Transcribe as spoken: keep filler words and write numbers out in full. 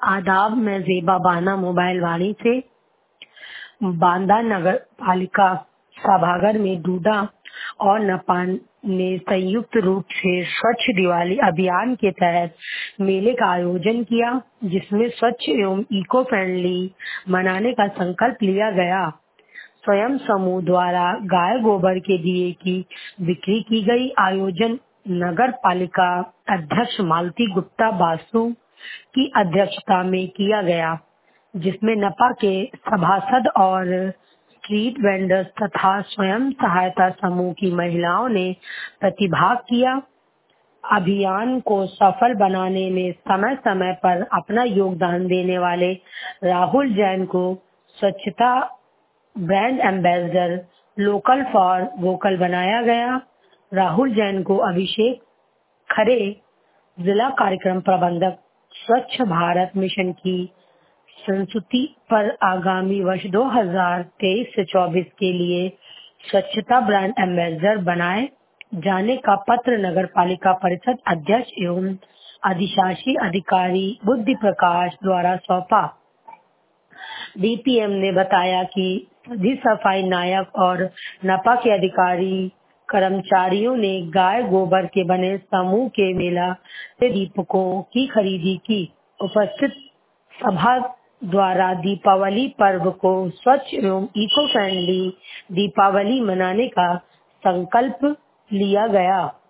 आदाब, मैं ज़ेबा बाना मोबाइल वाणी से बांदा नगर पालिका सभागार में डूडा और नपान ने संयुक्त रूप से स्वच्छ दिवाली अभियान के तहत मेले का आयोजन किया, जिसमें स्वच्छ एवं इको फ्रेंडली मनाने का संकल्प लिया गया। स्वयं समूह द्वारा गाय गोबर के दिए की बिक्री की गई। आयोजन नगर पालिका अध्यक्ष मालती गुप्ता बासु की अध्यक्षता में किया गया, जिसमें नपा के सभासद और स्ट्रीट वेंडर्स तथा स्वयं सहायता समूह की महिलाओं ने प्रतिभाग किया। अभियान को सफल बनाने में समय समय पर अपना योगदान देने वाले राहुल जैन को स्वच्छता brand ambassador local for vocal बनाया गया। राहुल जैन को अभिषेक खरे जिला कार्यक्रम प्रबंधक स्वच्छ भारत मिशन की संस्तुति पर आगामी वर्ष दो हज़ार तेईस से चौबीस के लिए स्वच्छता ब्रांड एम्बेसडर बनाए जाने का पत्र नगर पालिका परिषद अध्यक्ष एवं अधिशासी अधिकारी बुद्धि प्रकाश द्वारा सौंपा। डीपीएम ने बताया कि सभी सफाई नायक और नपा के अधिकारी कर्मचारियों ने गाय गोबर के बने समूह के मेला से दीपकों की खरीदी की। उपस्थित सभा द्वारा दीपावली पर्व को स्वच्छ एवं इको फ्रेंडली दीपावली मनाने का संकल्प लिया गया।